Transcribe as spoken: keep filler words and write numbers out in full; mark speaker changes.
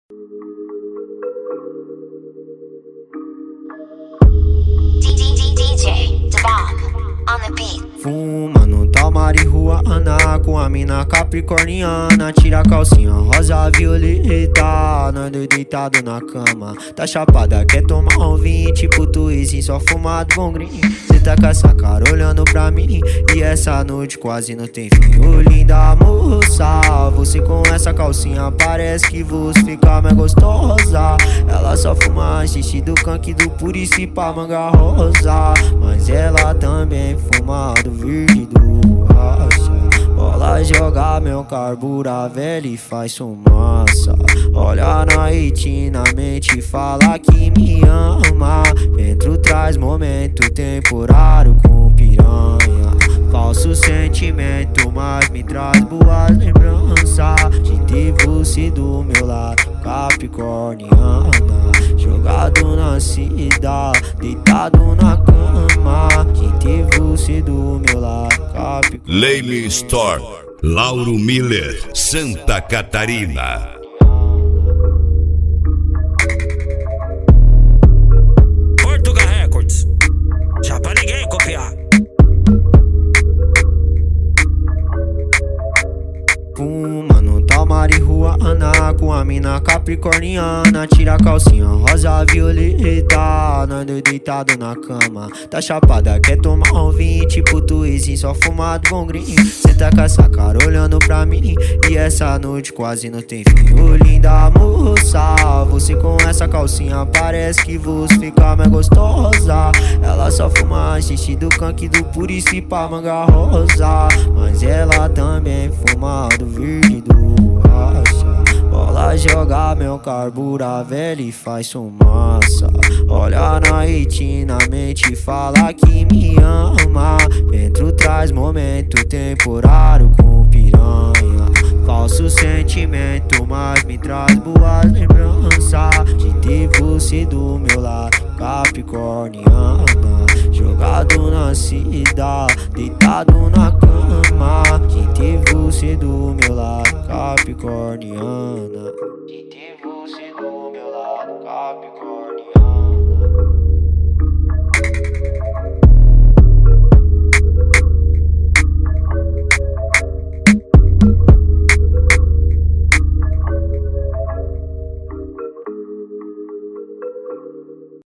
Speaker 1: D J The Bomb on the beat.
Speaker 2: Fumando tal marihuana com a mina capricorniana. Tira a calcinha rosa violeta, nós dois deitado na cama. Tá chapada, quer tomar um vinho, tipo twist, só fumado com green. Cê tá com essa cara olhando pra mim, e essa noite quase não tem fim. Ô linda moça, você com essa calcinha parece que você fica mais gostosa. Ela só fuma xixi do canque do Purici pra manga rosa, mas ela também fuma do verde do racha. Bola joga meu carbura velho e faz fumaça. Olha na retina, mente fala que me ama. Dentro traz momento temporário com piranha. Falso sentimento, mas me traz boas lembranças de ter você do meu lado, capricorniana. Jogado na cidade, deitado na cama, de ter você do meu lado, capricorniana.
Speaker 3: Leme Store, Lauro Miller, Santa Catarina.
Speaker 4: Portugal Records, já pra ninguém copiar.
Speaker 2: Fumando tal marihuana com a mina capricorniana. Tira a calcinha rosa violeta, nós dois deitado na cama. Tá chapada, quer tomar um vinho, tipo twist, só fumado com green. Cê tá com essa cara olhando pra mim, e essa noite quase não tem fim. Ô linda moça, você com essa calcinha parece que você fica mais gostosa. Ela só fuma xixi do canque do Purici pra manga rosa, mas ela também fuma do verde do racha. Bola joga meu carbura velho e faz fumaça. Olha na retina, mente fala que me ama. Dentro traz momento temporário com piranha. Falso sentimento, mas me traz boas lembranças de ter você do meu lado, capricorniana. Jogado na cidade, deitado na cama, de ter você do meu lado, capricorniana. De ter você do meu lado, capricorniana.